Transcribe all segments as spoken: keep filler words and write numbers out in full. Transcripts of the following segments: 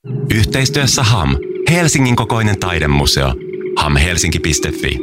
Yhteistyössä H A M, Helsingin kokoinen taidemuseo. hamhelsinki piste fi.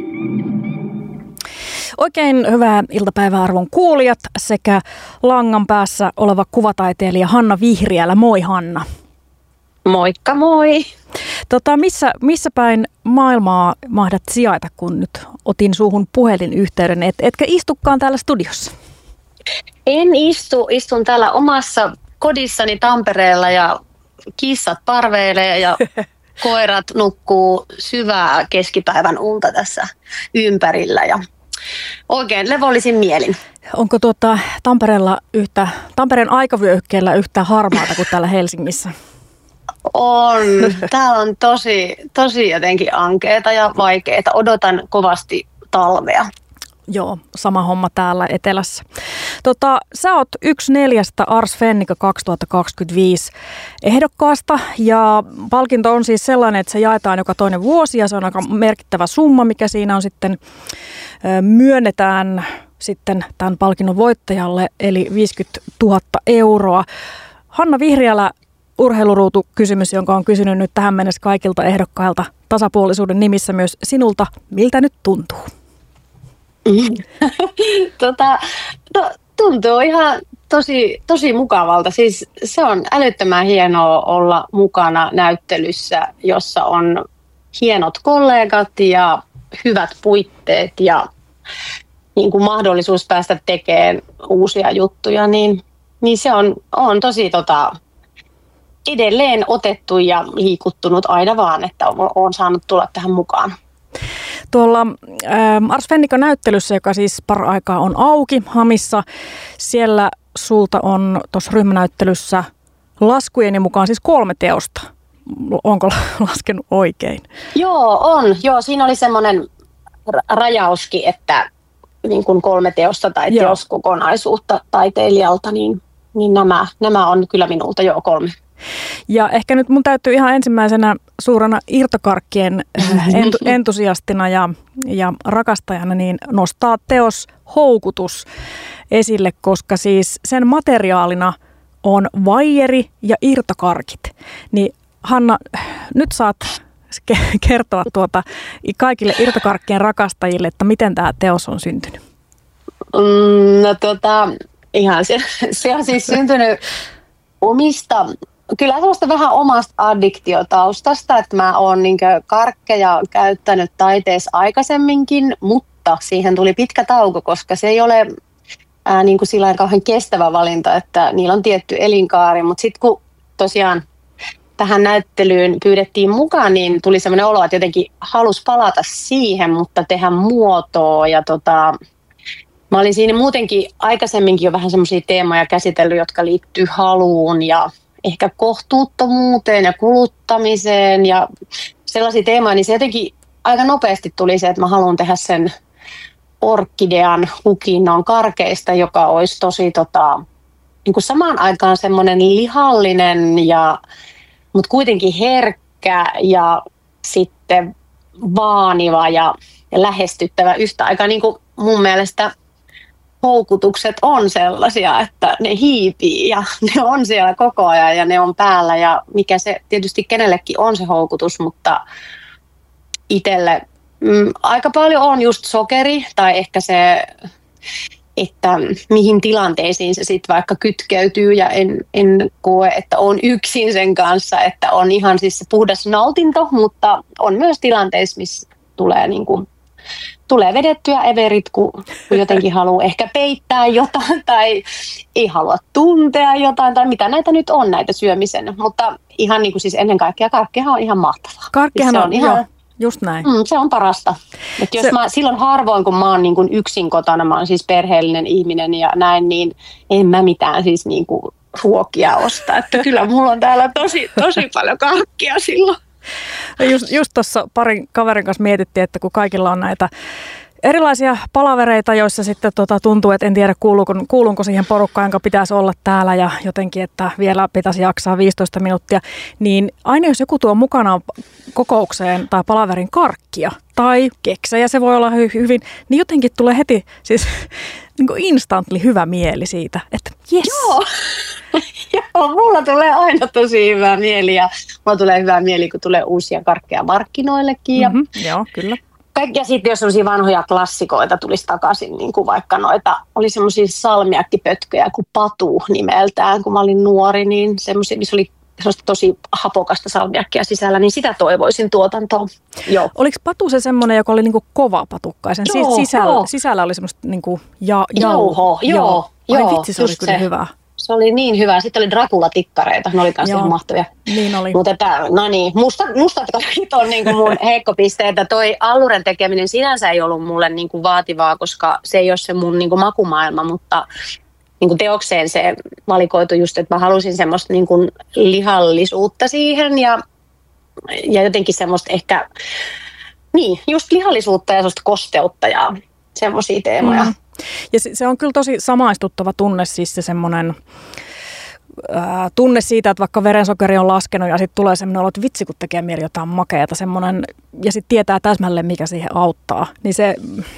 Oikein hyvää iltapäivää arvon kuulijat sekä langan päässä oleva kuvataiteilija Hanna Vihriälä. Moi Hanna. Moikka moi. Tota, missä, missä päin maailmaa mahdat sijaita, kun nyt otin suuhun puhelinyhteyden, et, etkä istukaan täällä studiossa? En istu, istun täällä omassa kodissani Tampereella ja kissat parveilee ja koirat nukkuu syvää keskipäivän unta tässä ympärillä ja oikein levollisin mielin. Onko tuota Tampereella yhtä, Tampereen aikavyöhykkeellä yhtä harmaata kuin täällä Helsingissä? On. Täällä on tosi, tosi jotenkin ankeeta ja vaikeeta. Odotan kovasti talvea. Joo, sama homma täällä etelässä. Tota, sä oot yksi neljästä Ars Fennica kaksituhattakaksikymmentäviisi ehdokkaasta ja palkinto on siis sellainen, että se jaetaan joka toinen vuosi ja se on aika merkittävä summa, mikä siinä on sitten myönnetään sitten tämän palkinnon voittajalle, eli viisikymmentätuhatta euroa. Hanna Vihriälä, urheiluruutu kysymys, jonka on kysynyt nyt tähän mennessä kaikilta ehdokkailta tasapuolisuuden nimissä myös sinulta. Miltä nyt tuntuu? tota, no, tuntuu ihan tosi, tosi mukavalta. Siis se on älyttömän hienoa olla mukana näyttelyssä, jossa on hienot kollegat ja hyvät puitteet ja niin kuin mahdollisuus päästä tekemään uusia juttuja. Niin, niin se on, on tosi tota, edelleen otettu ja liikuttunut aina vaan, että olen saanut tulla tähän mukaan. Tuolla äh, Ars Fennica-näyttelyssä, joka siis paraikaa on auki Hamissa, siellä sulta on tuossa ryhmänäyttelyssä laskujeni mukaan siis kolme teosta. Onko laskenut oikein? Joo, on. Joo, siinä oli semmoinen rajauskin, että niin kuin kolme teosta tai Joo. teoskokonaisuutta taiteilijalta, niin, niin nämä, nämä on kyllä minulta jo kolme. Ja ehkä nyt mun täytyy ihan ensimmäisenä suurena irtokarkkien entu, entusiastina ja, ja rakastajana niin nostaa teos Houkutus esille, koska siis sen materiaalina on vaijeri ja irtokarkit. Niin Hanna, nyt saat kertoa tuota kaikille irtokarkkien rakastajille, että miten tämä teos on syntynyt. Mm, no tota, ihan se, se on siis syntynyt omista... Kyllä sellaista vähän omasta addiktiotaustasta, että mä oon niin karkkeja käyttänyt taiteessa aikaisemminkin, mutta siihen tuli pitkä tauko, koska se ei ole ää, niin kuin sillain kauhean kestävä valinta, että niillä on tietty elinkaari. Mutta sitten kun tosiaan tähän näyttelyyn pyydettiin mukaan, niin tuli sellainen olo, että jotenkin halusi palata siihen, mutta tehdä muotoa ja tota... Mä olin siinä muutenkin aikaisemminkin jo vähän semmoisia teemoja käsitellyt, jotka liittyy haluun ja ehkä kohtuuttomuuteen ja kuluttamiseen ja sellaisia teemoja, niin se jotenkin aika nopeasti tuli se, että mä haluan tehdä sen orkidean lukinnon karkeista, joka olisi tosi tota, niin kuin samaan aikaan semmoinen lihallinen, ja, mutta kuitenkin herkkä ja sitten vaaniva ja, ja lähestyttävä yhtä aikaa. Niin kuin mun mielestä houkutukset on sellaisia, että ne hiipii ja ne on siellä koko ajan ja ne on päällä ja mikä se tietysti kenellekin on se houkutus, mutta itselle mm, aika paljon on just sokeri tai ehkä se, että mihin tilanteisiin se sitten vaikka kytkeytyy ja en, en koe, että on yksin sen kanssa, että on ihan siis se puhdas nautinto, mutta on myös tilanteissa, missä tulee niin kuin Tulee vedettyä everit, kun jotenkin haluaa ehkä peittää jotain tai ei halua tuntea jotain tai mitä näitä nyt on näitä syömisen. Mutta ihan niin kuin siis ennen kaikkea karkkehan on ihan mahtavaa. Karkkehan on, on ihan, joo, just näin. Mm, se on parasta. Et jos se... mä, silloin harvoin, kun mä oon niin kuin yksin kotona, mä oon siis perheellinen ihminen ja näin, niin en mä mitään siis niin kuin ruokia osta. Että kyllä mulla on täällä tosi, tosi paljon karkkia silloin. Just, just tuossa parin kaverin kanssa mietittiin, että kun kaikilla on näitä erilaisia palavereita, joissa sitten tota, tuntuu, että en tiedä kuuluuko, kuulunko siihen porukkaan, jonka pitäisi olla täällä ja jotenkin, että vielä pitäisi jaksaa viisitoista minuuttia, niin aina jos joku tuo mukanaan kokoukseen tai palaverin karkkia tai keksejä, se voi olla hy- hyvin, niin jotenkin tulee heti siis niin kuin instantly hyvä mieli siitä, että jes. Joo. Joo, mulla tulee aina tosi hyvä mieli ja mulla tulee hyvä mieli, kun tulee uusia karkkeja markkinoillekin. Ja mm-hmm, joo, kyllä. Ja sitten jos sellaisia vanhoja klassikoita tulisi takaisin, niin kuin vaikka noita, oli semmoisia salmiakkipötköjä kuin Patu nimeltään, kun mä olin nuori, niin semmoisia, missä oli semmoista tosi hapokasta salmiakkia sisällä, niin sitä toivoisin tuotantoon. Joo. Oliko Patu se semmoinen, joka oli niinku kova patukkaisen? Joo, sisällä, joo. sisällä oli semmoista niinku ja, jauho. Joo, joo. Ai vitsi, se oli kyllä se. Hyvä. Se oli niin hyvä. Sitten oli Dracula-tikkareita, ne oli kanssa ihan mahtavia. Niin oli. Mutta no niin, mustat, mustat karkit on niinku mun heikkopisteitä. Toi alluren tekeminen sinänsä ei ollut mulle niinku vaativaa, koska se ei ole se mun niinku makumaailma, mutta niinku teokseen se valikoitu just, että mä halusin semmoista niinku lihallisuutta siihen ja, ja jotenkin semmoista ehkä, niin, just lihallisuutta ja semmoista kosteutta ja semmoisia teemoja. Mm. Ja se on kyllä tosi samaistuttava tunne, siis se semmoinen ää, tunne siitä, että vaikka verensokeri on laskenut ja sitten tulee semmoinen olo, että vitsi kun tekee mieli jotain makeata, semmoinen, ja sitten tietää täsmälleen, mikä siihen auttaa, niin se,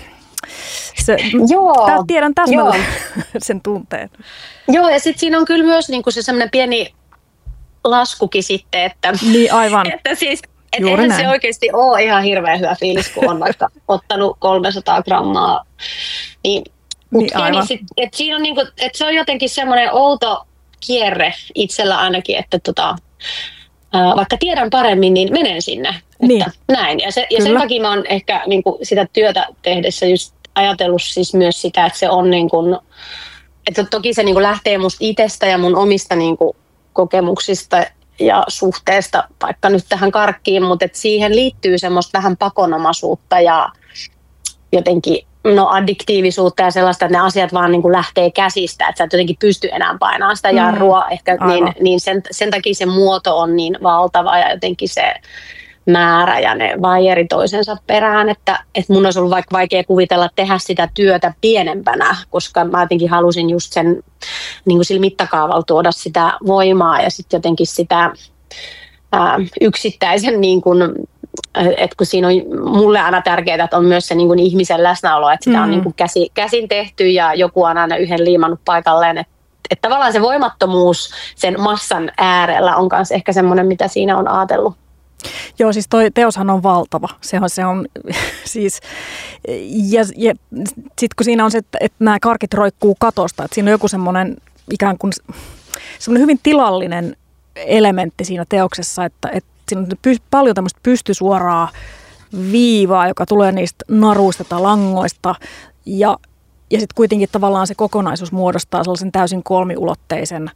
se joo, tää tiedän täsmälleen sen tunteen. Joo, ja sitten siinä on kyllä myös niinku se semmoinen pieni laskukin sitten, että, niin, aivan. että siis että eihän näin. Se oikeasti ole ihan hirveän hyvä fiilis, kun on vaikka ottanut kolmesataa grammaa. Niin, niin niin sit, et siinä on niinku, et se on jotenkin semmoinen outo kierre itsellä ainakin, että tota, ää, vaikka tiedän paremmin, niin menen sinne. Niin. Että näin. Ja, se, ja sen takia mä oon ehkä niinku sitä työtä tehdessä just ajatellut siis myös sitä, että se on niinku, että toki se niinku lähtee musta itsestä ja mun omista niinku kokemuksista ja suhteesta vaikka nyt tähän karkkiin, mutta et siihen liittyy semmoista vähän pakonomaisuutta ja jotenkin no addiktiivisuutta ja sellaista, että ne asiat vaan niin kuin lähtee käsistä, että sä et jotenkin pysty enää painamaan sitä jarrua, mm, ehkä, niin, niin sen, sen takia se muoto on niin valtava ja jotenkin se määrä ja ne vaieri toisensa perään, että, että mun olisi ollut vaikka vaikea kuvitella tehdä sitä työtä pienempänä, koska mä jotenkin halusin just sen niin kuin sillä mittakaavalla tuoda sitä voimaa ja sitten jotenkin sitä ää, yksittäisen, niin kuin, että kun siinä on mulle aina tärkeää, että on myös se niin kuin ihmisen läsnäolo, että sitä mm. on niin kuin käsi, käsin tehty ja joku on aina yhden liimannut paikalleen, että, että tavallaan se voimattomuus sen massan äärellä on myös ehkä semmoinen, mitä siinä on ajatellut. Joo, siis toi teoshan on valtava. Se on, se on siis, ja, ja sitten kun siinä on se, että, että nämä karkit roikkuu katosta, että siinä on joku semmoinen ikään kuin semmoinen hyvin tilallinen elementti siinä teoksessa, että, että siinä on py, paljon tämmöistä pystysuoraa viivaa, joka tulee niistä naruista tai langoista, ja, ja sitten kuitenkin tavallaan se kokonaisuus muodostaa sellaisen täysin kolmiulotteisen,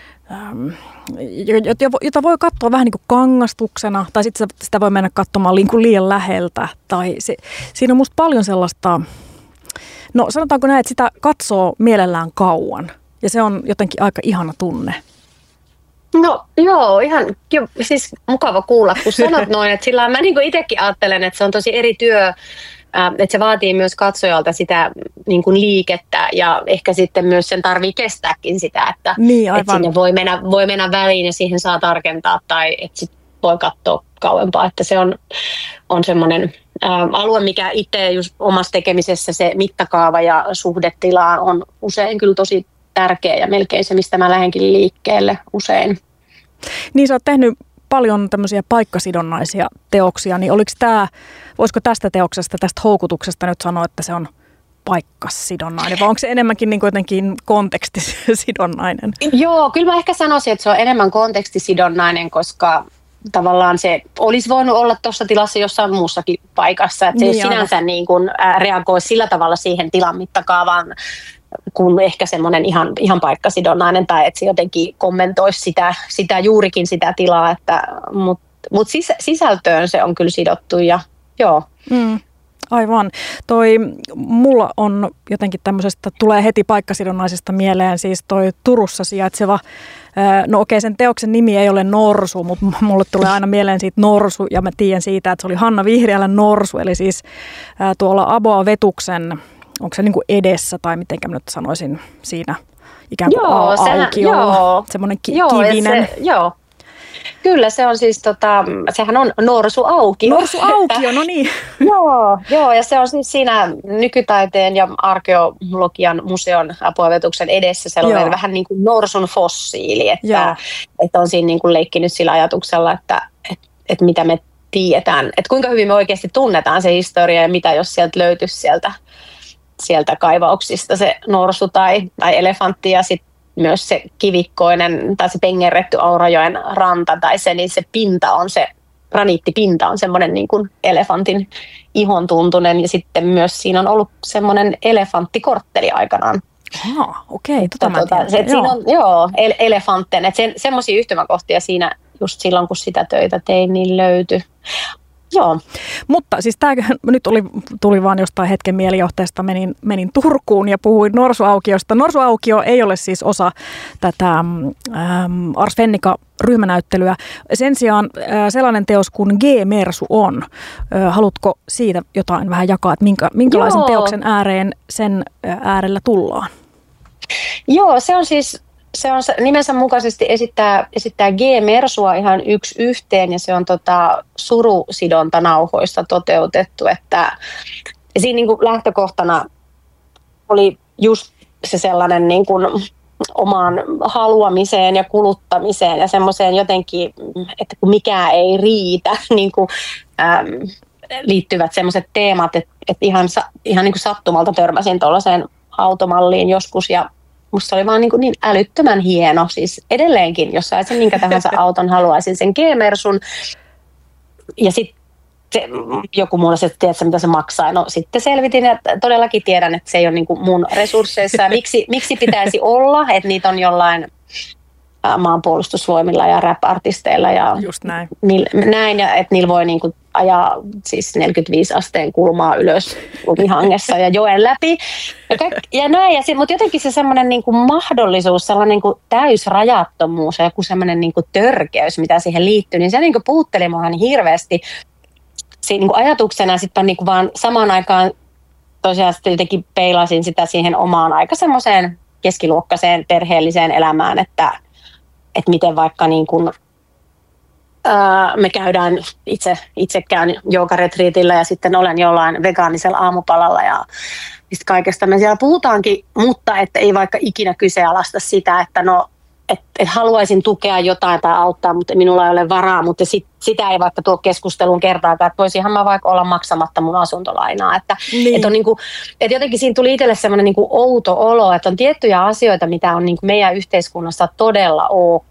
jota voi katsoa vähän niin kuin kangastuksena, tai sitten sitä voi mennä katsomaan liian läheltä. Tai se, siinä on musta paljon sellaista, no sanotaanko näin, että sitä katsoo mielellään kauan, ja se on jotenkin aika ihana tunne. No joo, ihan siis mukava kuulla, kun sanot noin, että sillä mä niin itsekin ajattelen, että se on tosi eri työ, että se vaatii myös katsojalta sitä niin kuin liikettä ja ehkä sitten myös sen tarvii kestääkin sitä, että, niin, että sinne voi mennä, voi mennä väliin ja siihen saa tarkentaa tai että sit voi katsoa kauempaa, että se on, on semmoinen ää, alue, mikä itse just omassa tekemisessä se mittakaava ja suhdetilaan on usein kyllä tosi tärkeä ja melkein se, mistä mä lähdenkin liikkeelle usein. Niin sä oot tehnyt paljon tämmöisiä paikkasidonnaisia teoksia, niin oliko tämä, voisiko tästä teoksesta, tästä houkutuksesta nyt sanoa, että se on paikkasidonnainen, vai onko se enemmänkin niin jotenkin kontekstisidonnainen? Joo, kyllä mä ehkä sanoisin, että se on enemmän kontekstisidonnainen, koska tavallaan se olisi voinut olla tuossa tilassa jossain muussakin paikassa, että se niin ei sinänsä niin kuin reagoi sillä tavalla siihen tilan mittakaavaan, kuin ehkä semmoinen ihan, ihan paikkasidonnainen tai että se jotenkin kommentoisi sitä, sitä juurikin sitä tilaa, että, mutta mut sis, sisältöön se on kyllä sidottu ja joo. Mm. Aivan. Toi, mulla on jotenkin tämmöisestä, tulee heti paikkasidonnaisesta mieleen siis toi Turussa sijaitseva, no okei, sen teoksen nimi ei ole Norsu, mutta mulle tulee aina mieleen siitä Norsu, ja mä tiedän siitä, että se oli Hanna Vihriälän Norsu, eli siis tuolla Aboa Vetuksen, onko se niin kuin edessä, tai mitenkä mä nyt sanoisin siinä, ikään kuin joo, aukiolla, semmoinen ki- joo, kivinen. Se, joo. Kyllä, se on siis, tota, sehän on Norsu-aukio. Norsu-aukio, no niin. joo, joo, ja se on siis siinä nykytaiteen ja arkeologian museon Apuavetuksen edessä sellainen joo. vähän niin kuin norsun fossiili, että, että on siinä niin kuin leikkinyt sillä ajatuksella, että, että, että mitä me tiedetään, että kuinka hyvin me oikeasti tunnetaan se historia ja mitä jos sieltä löytyisi sieltä, sieltä kaivauksista se norsu tai, tai elefantti ja sitten myös se kivikkoinen tai se pengerretty Aurajoen ranta tai se, niin se pinta on se, graniittipinta on semmoinen niin kuin elefantin ihon tuntunen ja sitten myös siinä on ollut semmoinen elefanttikortteli aikanaan. Ah, okei, okay, tota mä tota, se, joo. Siinä on, joo, el- elefantten, että sen, semmoisia yhtymäkohtia siinä just silloin, kun sitä töitä tein, niin löytyi. Joo. Mutta siis tämä nyt oli, tuli vaan jostain hetken mielijohteesta, menin, menin Turkuun ja puhuin Norsuaukiosta. Norsuaukio ei ole siis osa tätä ähm, Ars Fennica-ryhmänäyttelyä. Sen sijaan äh, sellainen teos kuin G-Mersu on. Äh, haluatko siitä jotain vähän jakaa, että minkä, minkälaisen Joo. teoksen ääreen sen äh, äärellä tullaan? Joo, se on siis... Se on nimensä mukaisesti esittää, esittää G-Mersua ihan yksi yhteen ja se on tota surusidontanauhoista toteutettu. Että, ja siinä niin kuin lähtökohtana oli just se sellainen niin kuin omaan haluamiseen ja kuluttamiseen ja semmoiseen jotenkin, että kun mikään ei riitä, niin kuin, äm, liittyvät semmoiset teemat, että, että ihan, ihan niin kuin sattumalta törmäsin tuollaiseen automalliin joskus ja musta oli vaan niin, niin älyttömän hieno, siis edelleenkin, jos saisin minkä tahansa auton, haluaisin sen G-Mersun. Ja sitten joku mulle se, että tiedätkö mitä se maksaa. No sitten selvitin ja todellakin tiedän, että se ei ole niin kuin mun resursseissa. Ja miksi, miksi pitäisi olla, että niitä on jollain maanpuolustusvoimilla ja rap-artisteilla. Ja just näin. Niil, näin, ja että niillä voi niin kuin ajaa siis neljäkymmentäviisi asteen kulmaa ylös lumihangessa ja joen läpi. Ja, kaik, ja näin, ja sit, mutta jotenkin se semmoinen niin kuin mahdollisuus, sellainen niin kuin täysrajattomuus ja joku semmoinen niin kuin törkeys, mitä siihen liittyy, niin se niin kuin puutteli mua niin hirveästi siinä niin kuin ajatuksena. Sitten niin kuin vaan samaan aikaan tosiaan sitten jotenkin peilasin sitä siihen omaan aika semmoiseen keskiluokkaiseen perheelliseen elämään, että, että miten vaikka niin kuin me käydään, itse, itse käyn joogaretriitillä ja sitten olen jollain vegaanisella aamupalalla ja mistä kaikesta me siellä puhutaankin, mutta että ei vaikka ikinä kyseenalaista sitä, että no, et, et haluaisin tukea jotain tai auttaa, mutta minulla ei ole varaa, mutta sit, sitä ei vaikka tuo keskusteluun kertaakaan, että voisinhan mä vaikka olla maksamatta mun asuntolainaa. Että, niin. et on niinku, et jotenkin siinä tuli itselle semmoinen niinku outo olo, että on tiettyjä asioita, mitä on niinku meidän yhteiskunnassa todella ok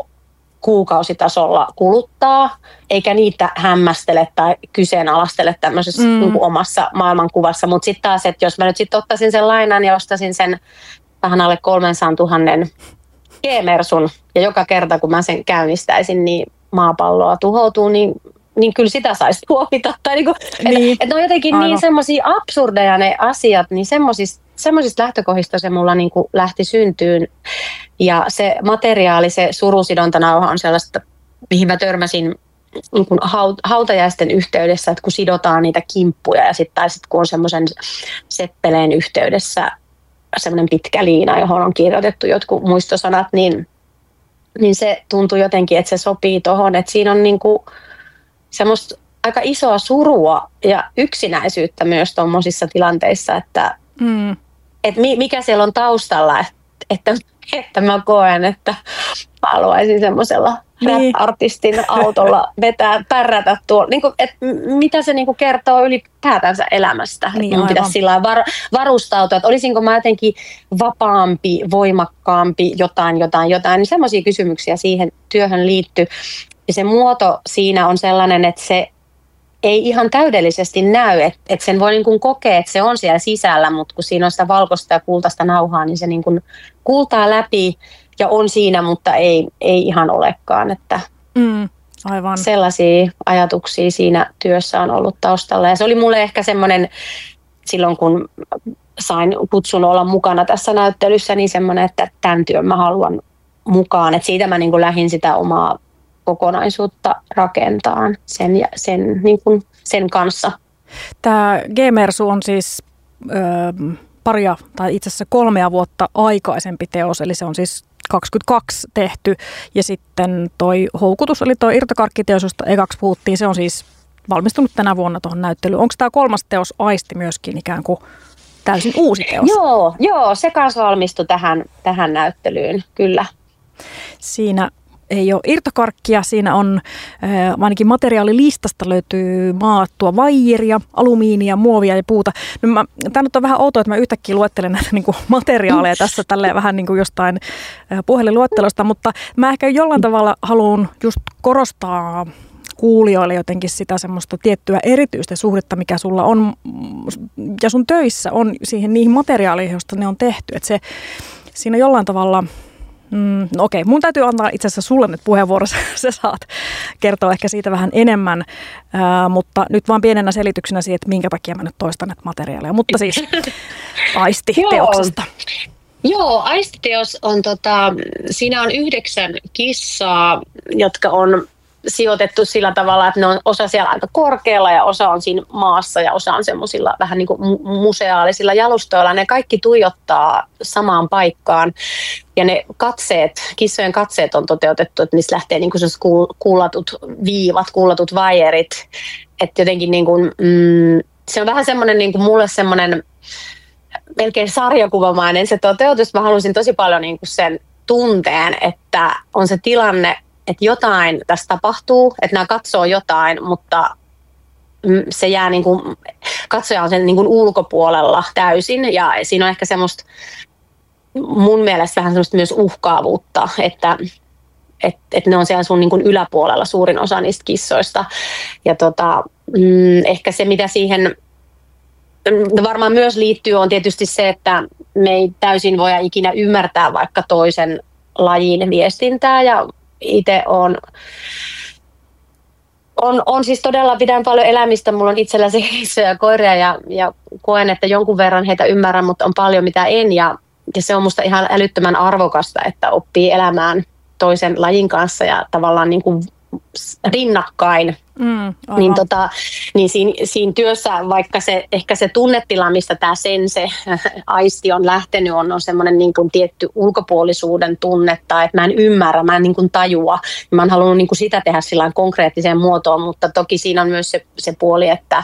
kuukausitasolla kuluttaa, eikä niitä hämmästele tai kyseenalastele tämmöisessä mm. niin kuin omassa maailmankuvassa. Mutta sitten taas, että jos mä nyt sitten ottaisin sen lainan ja ostaisin sen vähän alle kolmensadantuhannen G-Mersun, ja joka kerta kun mä sen käynnistäisin, niin maapalloa tuhoutuu, niin, niin kyllä sitä saisi tuomita. Tai niin kuin, niin. Että et ne on jotenkin Aivan. niin semmoisia absurdeja ne asiat, niin semmoisista semmoisista lähtökohdista se mulla niin kuin lähti syntyyn. Ja se materiaali, se surusidontanauha on sellaista, mihin mä törmäsin niin kuin hautajaisten yhteydessä, että kun sidotaan niitä kimppuja ja sitten tai sit kun on semmoisen seppeleen yhteydessä semmoinen pitkä liina, johon on kirjoitettu jotkut muistosanat, niin, niin se tuntuu jotenkin, että se sopii tuohon, että siinä on niin kuin semmoista aika isoa surua ja yksinäisyyttä myös tuommoisissa tilanteissa, että mm. että mikä siellä on taustalla, että, että, että mä koen, että haluaisin semmoisella niin. rap-artistin autolla vetää, pärrätä tuolla. Niin kuin, että mitä se niin kuin kertoo ylipäätänsä elämästä. Niin, että minun pitäisi sillä var, varustautua, että olisinko mä jotenkin vapaampi, voimakkaampi, jotain, jotain, jotain. Niin semmoisia kysymyksiä siihen työhön liittyy. Ja se muoto siinä on sellainen, että se ei ihan täydellisesti näy, että et sen voi niin kuin kokea, että se on siellä sisällä, mutta kun siinä on sitä valkoista ja kultaista nauhaa, niin se niin kuin kultaa läpi ja on siinä, mutta ei, ei ihan olekaan. Että. Mm, Aivan. Sellaisia ajatuksia siinä työssä on ollut taustalla. Ja se oli mulle ehkä semmoinen, silloin kun sain kutsun olla mukana tässä näyttelyssä, niin semmoinen, että tämän työn mä haluan mukaan. Että siitä mä niin kuin lähdin sitä omaa kokonaisuutta rakentamaan sen, ja sen, niin kuin sen kanssa. Tämä G-Mersu on siis ö, paria tai itse asiassa kolmea vuotta aikaisempi teos, eli se on siis kaksikymmentäkaksi tehty. Ja sitten toi Houkutus, eli toi irtokarkkiteos, josta ekaksi puhuttiin, se on siis valmistunut tänä vuonna tuohon näyttelyyn. Onko tämä kolmas teos Aisti myöskin ikään kuin täysin uusi teos? Joo, joo se kanssa valmistui tähän, tähän näyttelyyn, kyllä. Siinä ei ole irtokarkkia, siinä on äh, ainakin materiaalilistasta löytyy maalattua vaijeria, alumiinia, muovia ja puuta. No mä, tämä nyt on vähän outoa, että mä yhtäkkiä luettelen näitä niin kuin materiaaleja tässä tälleen vähän niin kuin jostain äh, puhelinluettelosta, mutta mä ehkä jollain tavalla haluan just korostaa kuulijoille jotenkin sitä semmoista tiettyä erityistä suhdetta, mikä sulla on ja sun töissä on siihen niihin materiaaleihin, joista ne on tehty. Että se siinä jollain tavalla... Mm, no okei, mun täytyy antaa itse asiassa sulle nyt puheenvuoro, sä saat kertoa ehkä siitä vähän enemmän, ää, mutta nyt vaan pienenä selityksenä siihen, että minkä takia mä nyt toistan näitä materiaaleja, mutta siis Aisti-teoksesta. Joo, Aisti-teos on, tota, siinä on yhdeksän kissaa, jotka on sijoitettu sillä tavalla, että ne on osa siellä aika korkealla ja osa on siinä maassa ja osa on semmoisilla vähän niin kuin museaalisilla jalustoilla. Ne kaikki tuijottaa samaan paikkaan ja ne katseet, kissojen katseet on toteutettu, että niistä lähtee niin kuin kullatut viivat, kullatut vaijerit. Että jotenkin niin kuin, mm, se on vähän semmoinen niin kuin mulle semmoinen melkein sarjakuvamainen se toteutus. Mä halusin tosi paljon niin kuin sen tunteen, että on se tilanne, että jotain tässä tapahtuu, että nämä katsoo jotain, mutta se jää niin kuin, katsoja on sen niin kuin ulkopuolella täysin ja siinä on ehkä semmoista mun mielestä vähän semmoista myös uhkaavuutta, että et, et ne on siellä sun niin kuin yläpuolella suurin osa niistä kissoista ja tota, mm, ehkä se mitä siihen varmaan myös liittyy on tietysti se, että me ei täysin voida ikinä ymmärtää vaikka toisen lajin viestintää ja itse on, on, on siis todella, pidän paljon elämistä, mulla on itselläsi kissoja ja koiria ja, ja koen, että jonkun verran heitä ymmärrän, mutta on paljon mitä en ja, ja se on musta ihan älyttömän arvokasta, että oppii elämään toisen lajin kanssa ja tavallaan niin kuin rinnakkain. Mm, niin, tota, niin siinä, siinä työssä, vaikka se, ehkä se tunnetila, mistä tämä sense aisti on lähtenyt, on, on semmoinen niin kuin tietty ulkopuolisuuden tunnetta, että mä en ymmärrä, mä en niin kuin tajua. Mä oon halunnut niin kuin sitä tehdä sillä konkreettiseen muotoon, mutta toki siinä on myös se, se puoli, että,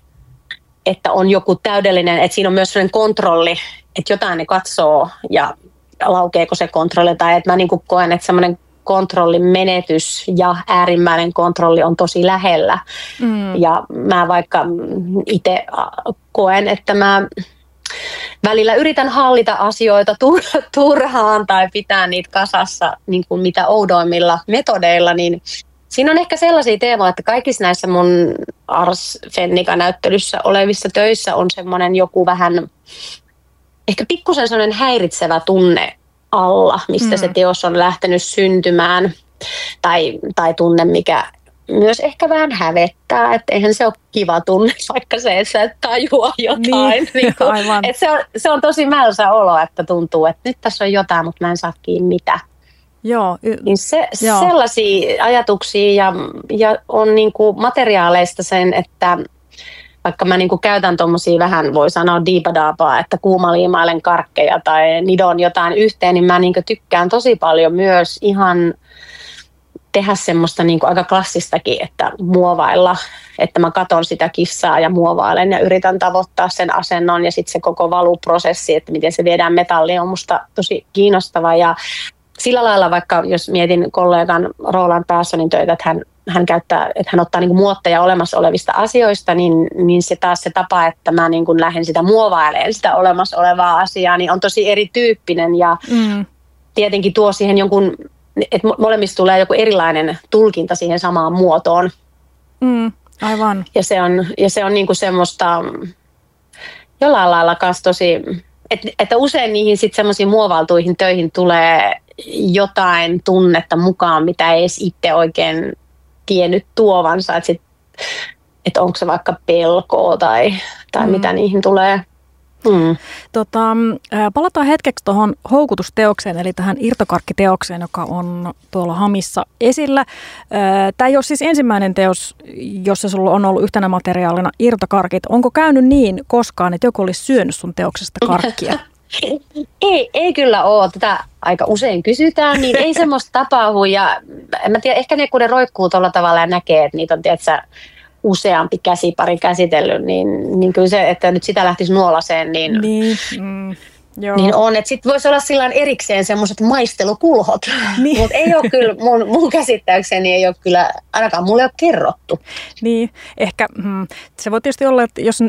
että on joku täydellinen, että siinä on myös sellainen kontrolli, että jotain ne katsoo ja laukeeko se kontrolli, tai että mä niin kuin koen, että semmoinen kontrollin menetys ja äärimmäinen kontrolli on tosi lähellä. Mm. Ja mä vaikka itse koen, että mä välillä yritän hallita asioita turhaan tai pitää niitä kasassa niin kuin mitä oudoimmilla metodeilla, niin siinä on ehkä sellaisia teemoja, että kaikissa näissä mun Ars Fennica-näyttelyssä olevissa töissä on semmoinen joku vähän, ehkä pikkusen semmoinen häiritsevä tunne alla, mistä mm. se teos on lähtenyt syntymään, tai, tai tunne, mikä myös ehkä vähän hävettää, että eihän se ole kiva tunne, vaikka se, että sä et tajua jotain. Niin, niin kuin, aivan. Että se, on, se on tosi mälsä olo, että tuntuu, että nyt tässä on jotain, mutta mä en saa kiinni mitä. Joo, y- niin se, joo. Sellaisia ajatuksia ja, ja on niin kuin materiaaleista sen, että vaikka mä niinku käytän tommosia vähän, voi sanoa diipadaapaa, että kuumaliimailen karkkeja tai nidon jotain yhteen, niin mä niinku tykkään tosi paljon myös ihan tehdä semmoista niinku aika klassistakin, että muovailla, että mä katon sitä kissaa ja muovailen ja yritän tavoittaa sen asennon ja sitten se koko valuprosessi, että miten se viedään metalliin on musta tosi kiinnostava ja sillä lailla vaikka, jos mietin kollegan Roland Perssonin töitä, että hän, hän käyttää, että hän ottaa niin kuin muotteja olemassa olevista asioista, niin, niin se taas se tapa, että mä niin kuin lähden sitä muovailemaan sitä olemassa olevaa asiaa, niin on tosi erityyppinen ja mm. tietenkin tuo siihen jonkun, että molemmista tulee joku erilainen tulkinta siihen samaan muotoon. Mm, aivan. Ja se on, ja se on niin kuin semmoista jollain lailla kanssa tosi, että, että usein niihin sitten semmoisiin muovailtuihin töihin tulee jotain tunnetta mukaan, mitä ei edes itse oikein tiennyt tuovansa, että, sit, että onko se vaikka pelkoa tai, tai mm. mitä niihin tulee. Hmm. Tota, palataan hetkeksi tuohon houkutusteokseen, eli tähän irtokarkkiteokseen, joka on tuolla Hamissa esillä. Tämä ei ole siis ensimmäinen teos, jossa sulla on ollut yhtenä materiaalina irtokarkit. Onko käynyt niin koskaan, että joku olisi syönyt sun teoksesta karkkia? ei, ei kyllä ole. Tätä aika usein kysytään, niin ei semmoista tapahdu. Ja en mä tiedä, ehkä ne kun ne roikkuu tuolla tavalla ja näkee, että niitä on tietysti useampi käsipari käsitellyt, niin, niin kyllä se, että nyt sitä lähtisi nuolaseen, niin, niin, mm, joo. niin on. Että sitten voisi olla sillä erikseen semmoiset maistelukulhot, niin. Mutta ei ole kyllä, mun, mun käsittääkseni ei ole kyllä, ainakaan mulle ei ole kerrottu. Niin, ehkä hmm, se voi tietysti olla, että jos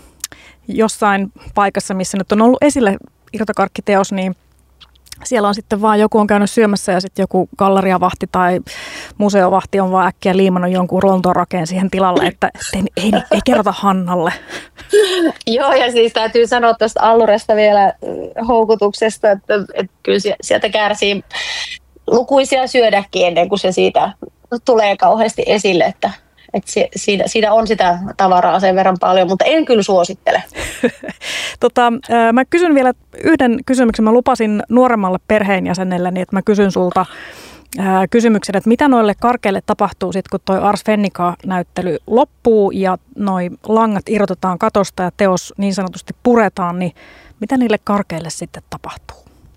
jossain paikassa, missä nyt on ollut esille irtokarkkiteos, niin siellä on sitten vaan joku on käynyt syömässä ja sitten joku galleriavahti tai museovahti on vaan äkkiä liimannut jonkun rontorakeen siihen tilalle, että ei, ei, ei kerrota Hannalle. Joo, ja siis täytyy sanoa tuosta Alluresta vielä houkutuksesta, että, että kyllä sieltä kärsii lukuisia syödäkin ennen kuin se siitä tulee kauheasti esille, että Että siinä, siinä on sitä tavaraa sen verran paljon, mutta en kyllä suosittele. tota, mä kysyn vielä yhden kysymyksen. Mä lupasin nuoremmalle perheenjäsenelle, niin että mä kysyn sulta ää, kysymyksen, että mitä noille karkeille tapahtuu sitten, kun toi Ars Fennica-näyttely loppuu ja noi langat irrotetaan katosta ja teos niin sanotusti puretaan, niin mitä niille karkeille sitten tapahtuu?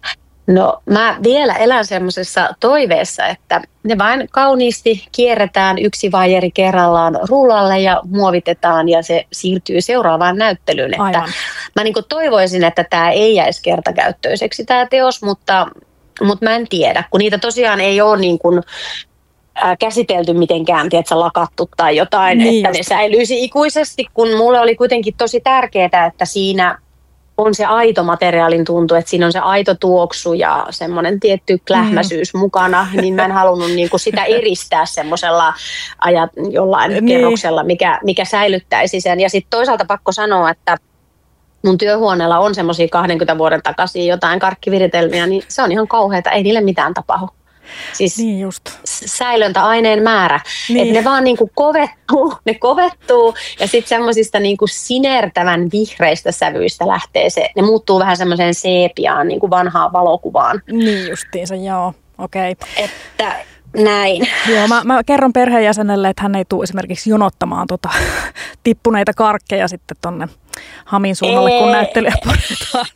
No mä vielä elän semmoisessa toiveessa, että ne vain kauniisti kierretään yksi vaijeri kerrallaan rullalle ja muovitetaan ja se siirtyy seuraavaan näyttelyyn. Että mä niin kuin toivoisin, että tämä ei jäisi kertakäyttöiseksi tämä teos, mutta, mutta mä en tiedä, kun niitä tosiaan ei ole niin kuin käsitelty mitenkään, tiedätkö, lakattu tai jotain, niin että just. Ne säilyisi ikuisesti, kun mulle oli kuitenkin tosi tärkeää, että siinä on se aito materiaalin tuntu, että siinä on se aito tuoksu ja semmoinen tietty klähmäisyys mm. mukana, niin mä en halunnut niin kuin sitä eristää semmoisella ajat, jollain niin. kerroksella, mikä, mikä säilyttäisi sen. Ja sitten toisaalta pakko sanoa, että mun työhuoneella on semmoisia kaksikymmentä vuoden takaisin jotain karkkiviritelmiä, niin se on ihan kauheata, ei niille mitään tapahdu. Siis niin just. säilöntäaineen määrä, niin. Että ne vaan niinku kovettuu, ne kovettuu ja sitten semmoisista niinku sinertävän vihreistä sävyistä lähtee se, ne muuttuu vähän semmoiseen seepiaan, niinku vanhaan valokuvaan. Niin justiinsa, joo, okei. Okay. Että näin. Joo, mä, mä kerron perheenjäsenelle, että hän ei tule esimerkiksi jonottamaan tota, tippuneita karkkeja sitten tonne Hamin suunnalle, kun näyttelijä puretaan.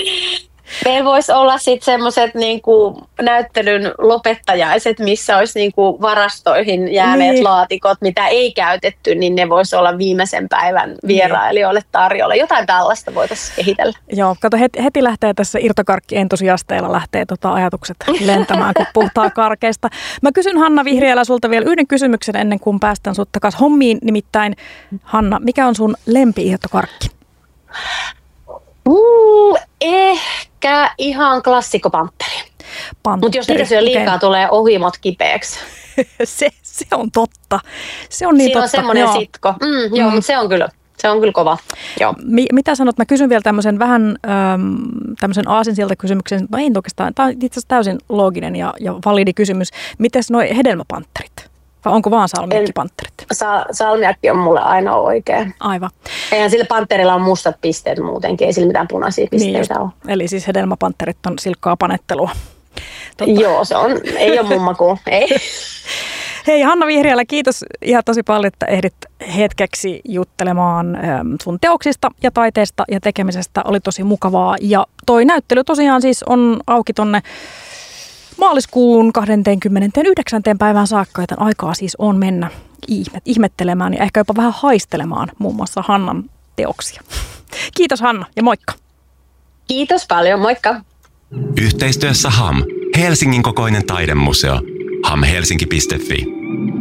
Meillä voisi olla sitten semmoiset niinku näyttelyn lopettajaiset, missä olisi niinku varastoihin jääneet niin. laatikot, mitä ei käytetty, niin ne voisi olla viimeisen päivän vierailijoille tarjolla. Jotain tällaista voitaisiin kehitellä. Joo, kato heti, heti lähtee tässä irtokarkki-entusiasteilla lähtee tota ajatukset lentämään, kun puhutaan karkeista. Mä kysyn Hanna Vihriälä sulta vielä yhden kysymyksen ennen kuin päästään sut takaisin hommiin. Nimittäin Hanna, mikä on sun lempi-irtokarkki? Uh, ehkä ihan klassikkopantteri. Mutta jos niitä syö liikaa, okay. tulee ohimot kipeäksi. se, se on totta. Se on niin Siinä totta. on semmoinen joo. sitko. Mm, joo, mm. mutta se on kyllä. Se on kyllä kova. Joo. Mi- mitä sanot? Mä kysyn vielä tämmöisen vähän äm, tämmöisen aasinsilta kysymyksen. No ei oikeastaan. Tämä on itse asiassa täysin looginen ja, ja validi kysymys. Mites noi hedelmäpantterit? Vai onko vaan salmiakkipantterit? Sa- salmiakki on mulle ainoa oikein. Aivan. Eihän sillä pantterilla on mustat pisteet muutenkin, ei sillä mitään punaisia pisteitä niin ole. Eli siis hedelmäpantterit on silkkaa panettelua. Totta. Joo, se on, ei ole mun maku. Ei. Hei Hanna Vihriälä, kiitos ihan tosi paljon, että ehdit hetkeksi juttelemaan sun teoksista ja taiteesta ja tekemisestä. Oli tosi mukavaa. Ja toi näyttely tosiaan siis on auki tonne maaliskuun kahdeskymmenesyhdeksäs päivään saakka, joten aikaa siis on mennä ihmettelemään ja ehkä jopa vähän haistelemaan muun muassa Hannan teoksia. Kiitos Hanna ja moikka. Kiitos paljon, moikka. Yhteistyössä H A M, Helsingin kokoinen taidemuseo. ham helsinki piste fi.